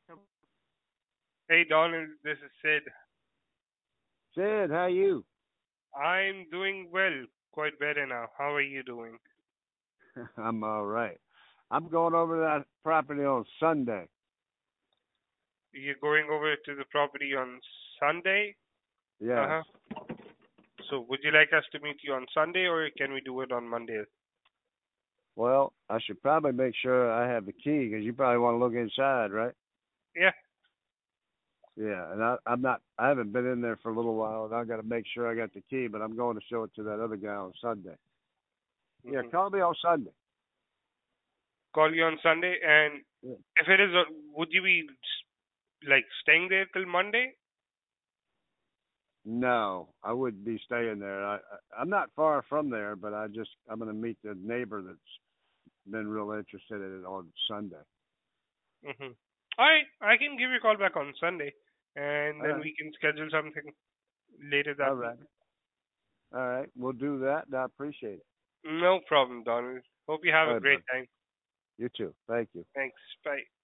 Hey Donald, this is Sid. Sid, how you? I'm doing well, quite better now. How are you doing? I'm all right. I'm going over to that property on Sunday. You're going over to the property on Sunday? Yes. Uh-huh. So would you like us to meet you on Sunday or can we do it on Monday? Well, I should probably make sure I have the key because you probably want to look inside, right? Yeah. Yeah, and I'm not. I haven't been in there for a little while, and I got to make sure I got the key. But I'm going to show it to that other guy on Sunday. Yeah, Hmm. call me on Sunday. Call you on Sunday, and Yeah. if it is, would you be like staying there till Monday? No, I wouldn't be staying there. I'm not far from there, but I'm going to meet the neighbor that's been real interested in it on Sunday. Mm-hmm. All right, I can give you a call back on Sunday, and All then right. we can schedule something later All that week. right. All right. We'll do that, and I appreciate it. No problem, Donald. Hope you have All a right, great bud. time. You too. Thank you. Thanks. Bye.